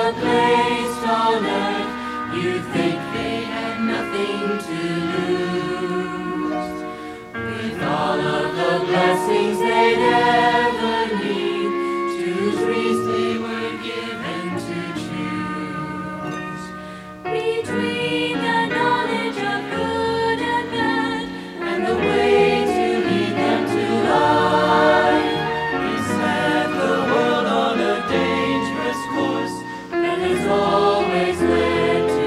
were placed on earth, you'd think they had nothing to lose. With all of the blessings they'd ever need, to trees they were given to choose. Between the knowledge of good and bad, and the way to lead them to life, he set the world on a dangerous course that has always led to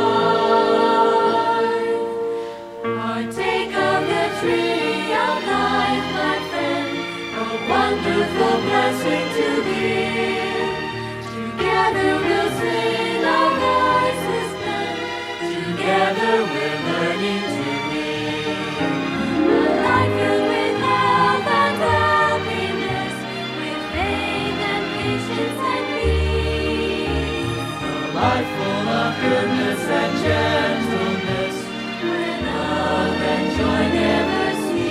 strife. Partake of the tree of life, my friend, a wonderful blessing to give. Together we'll sing, our voices blend. Together we're learning to live. A life filled with health and happiness, with faith and patience and peace. A life full of goodness and gentleness, where love and joy never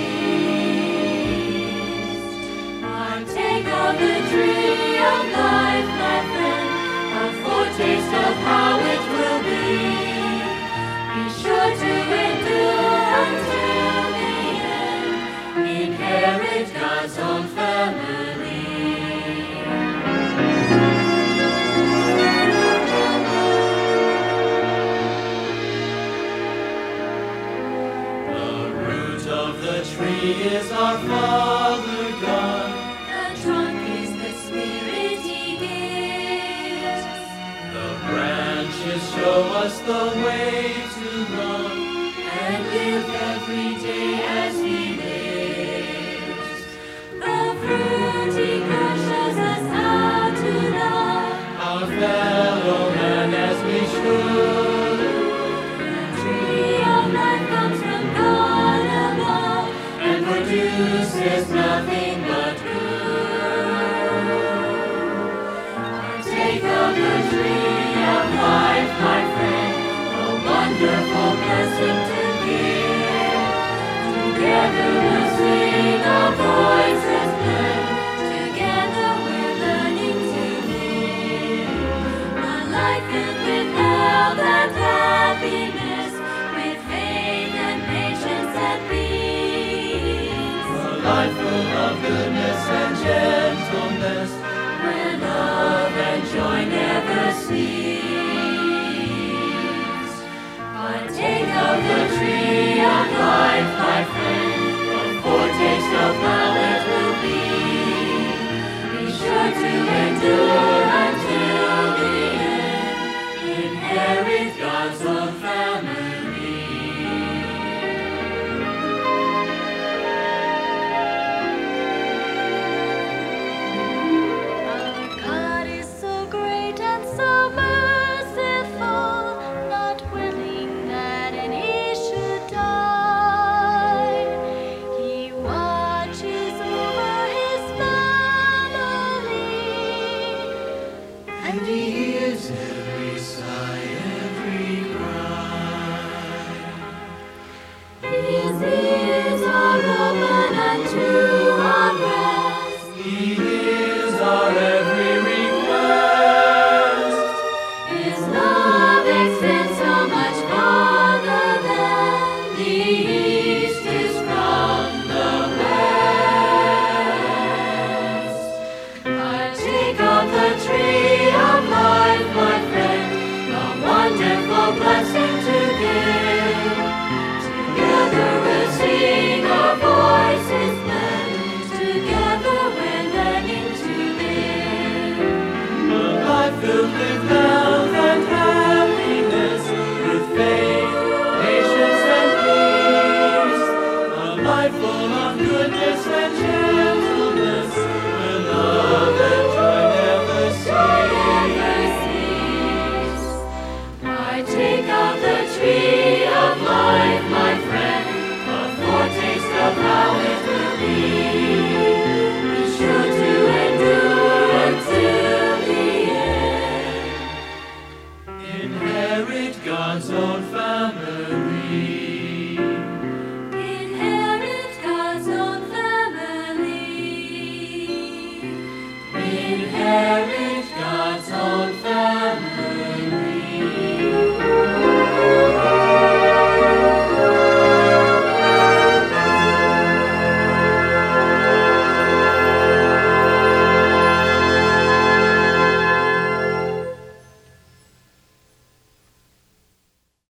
cease. Partake of the tree of life, my friend, a foretaste of how it will be. Be sure to endure until the end. Inherit God's own family. The root of the tree is our Father God. The trunk is the Spirit He gives. The branches show us the way to love and live every day as He lives. The fruit He grows shows us how to love our fellow man as we should. The tree of life comes from God above and produces nothing but good. Partake of the tree of life, my friend, a wonderful blessing to give. Together we'll sing, our voices blend. Together we're learning to live. A life filled with health and happiness, with faith and patience and peace. A life full of goodness and gentleness, where love and joy never cease. Partake of the tree of life, my friend, a foretaste of how it will be. Be sure to endure until the end. Inherit God's own family. Our God is so great and so merciful, not willing that any should die. He watches over His family, and He hears every sigh, every cry. His ears are open unto our prayers. He hears our every request. His love extends so much farther than the east is from the west. Partake of the tree of life, my friend, a wonderful blessing to give. Together we'll sing, our voices blend. Together we're learning to live. A life filled with